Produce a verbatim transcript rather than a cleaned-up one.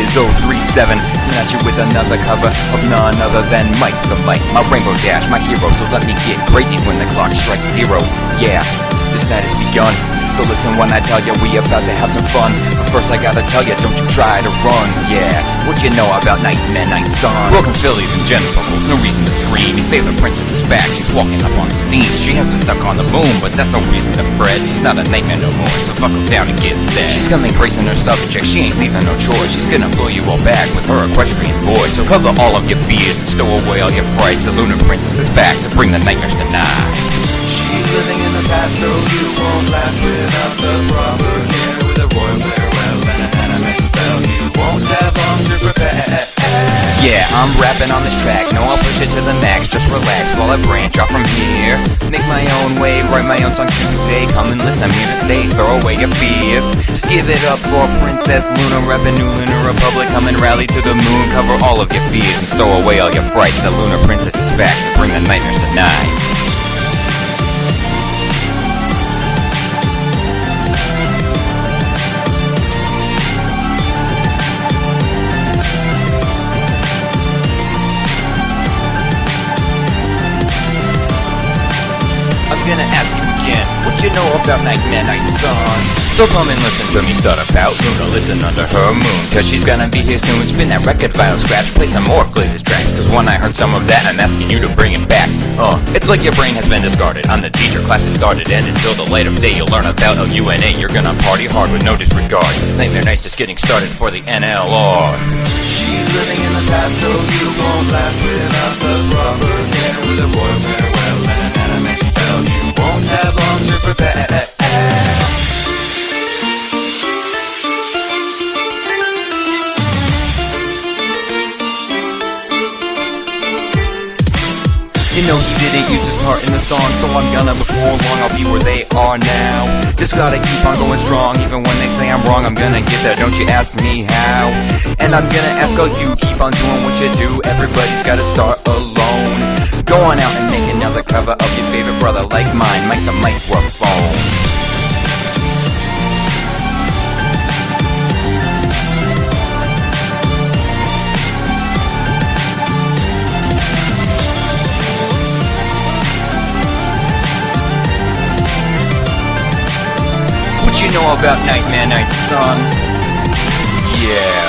is oh three seven, coming at you with another cover of none other than Mike the Mike, my Rainbow Dash, my hero. So let me get crazy when the clock strikes zero. Yeah, this night has begun, so listen when I tell you we about to have some fun. But first I gotta tell you, don't you try to run. Yeah, what you know about Nightmare Night Sun? Welcome Phillies and genitals, no reason to scream. Your favorite princess is back, she's walking up on the scene. She has been stuck on the moon, but that's no reason to fret. She's not a nightmare no more, so buckle down and get set. She's coming gracing her subject, she ain't leaving no choice. She's gonna blow you all back with her equestrian voice. So cover all of your fears and stow away all your frights. The Lunar Princess is back to bring the nightmares to night. She's living in the past, so you won't last without the proper care. With a royal farewell and an anime spell, you won't have long to prepare. Yeah, I'm rapping on this track, no I'll push it to the max. Just relax while I branch off from here. Make my own way, write my own song Tuesday. Come and listen, I'm here to stay, throw away your fears. Just give it up for Princess Luna, reppin' New Lunar Republic. Come and rally to the moon, cover all of your fears and stow away all your frights. The Lunar Princess is back to bring the nightmares tonight. I'm gonna ask you again, what you know about Nightmare Night Sun? So come and listen to me start about Luna, listen under her moon, cause she's gonna be here soon. Spin that record vinyl scratch, play some more of Glaz's tracks, cause when I heard some of that, I'm asking you to bring it back. Uh, it's like your brain has been discarded, I'm the teacher, class has started, and until the light of day you'll learn about L U N A. You're gonna party hard with no disregard. Nightmare Night's just getting started for the N L R. She's living in the past, so you won't last without the proper care. With a royal farewell and an anime spell, you won't have long to prepare. You know he didn't use his part in the song, so I'm gonna before long I'll be where they are now. Just gotta keep on going strong, even when they say I'm wrong, I'm gonna get there, don't you ask me how. And I'm gonna ask all you, keep on doing what you do. Everybody's gotta start alone. Go on out and make another cover of your favorite brother like mine, Mike the Microphone. What you know about Nightmare Night Sun? Yeah.